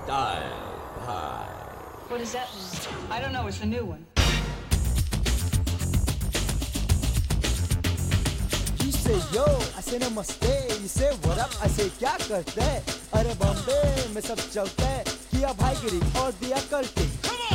Style High. What does that mean? I don't know. It's the new one. You say yo, I say namaste. You say what up, I say क्या करते हैं? अरे बॉम्बे में सब चलते हैं. किया भाईगिरी और दिया कल्टी.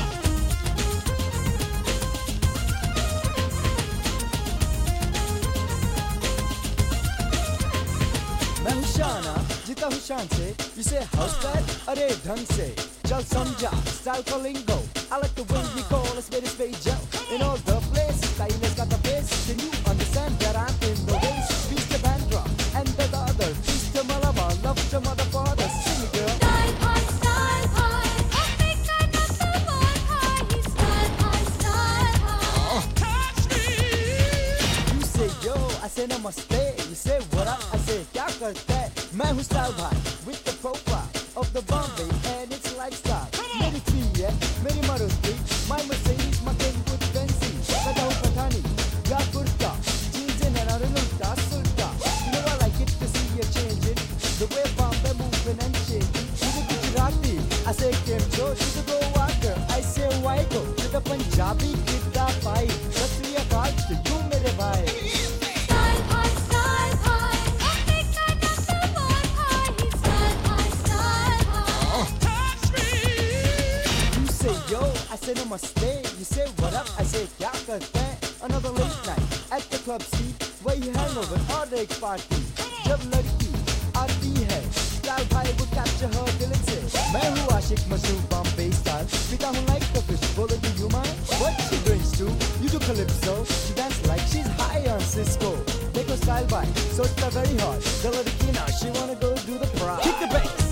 मैं हूँ शाना, जीता हूँ शान से. You say how's that? अरे ढंग से. चल समझा, style का lingo. I like the way we call us very special. In all the place, style has got the base. Can you understand that I'm in the race? Peace to Bandra and the other. Peace to Malama, love to mother father. Sing it, girl. Style high, Africa number one high. He's style high. Touch me! You say yo, I say namaste. You say what up, I say क्या करते हैं? मैं हूँ style भाई with the profile of the Bombay and its lifestyle. मेरी tree है, मेरी Maruti, my Mercedes, my Kenwood Benzie. लगा हूँ पठानी, या kurta, jeans and an ulta sulta. You know I like it to see you changing, the way Bombay moving and shaking. To the Gujarati, I say Kemcho. To the Goaker, I say Waiko. To the Punjabi, Kidda Pai. Sat Sri Akal to you, mere bhai. Style high, Africa number one high. He's style high. Touch me! You say yo, I say namaste. You say what up, I say क्या करते हैं? Another late night at the club seat where you hang over और एक party. जब लड़की आती है, style भाई वो capture her दिल से. मैं हूँ आशिक मशहूर Bombay style. पीता हूँ like the fish. बोलो do you mind? What she drinks too? You do calypso. She dance like she's high on Cisco. देखो style भाई, so it's very hard. The लड़की now she wanna go do the pride. Kick the bass.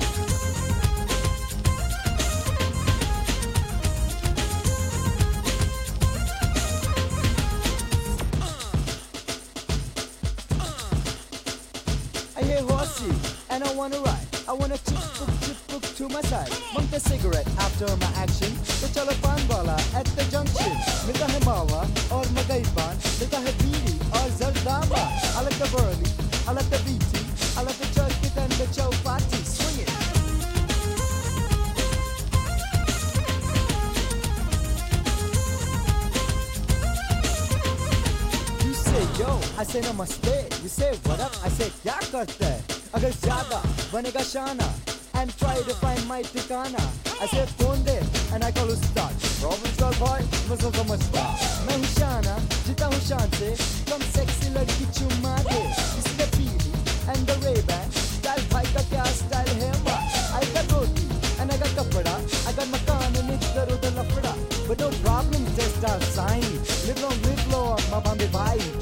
I hear horsey and I wanna ride. I wanna chip book to my side. Want a cigarette after my action. तो चलो पान वाला at the junction. मिलता है मावा और मगई पान. मिलता है बीड़ी और जर्दामा. I like the burley, I like the BT, I like the church and the chapati. Swing it. You say yo, I say namaste. You say what up, I say क्या करते हैं? अगर ज़्यादा बनेगा शाना and try to find my ठिकाना. I say phone they and I call ustad. Problem solve boy, मसला समझता. मैं हूँ शाना, जीता हूँ शान से. कम sexy लड़की चुम्मा दे. इसने पीली and the Ray-Ban. Style भाई का क्या style है माँ? I got roti and I got कपड़ा. I got मकान and इधर उधर लफड़ा. But no problem, just our sign. Live long, my Bombay vibe.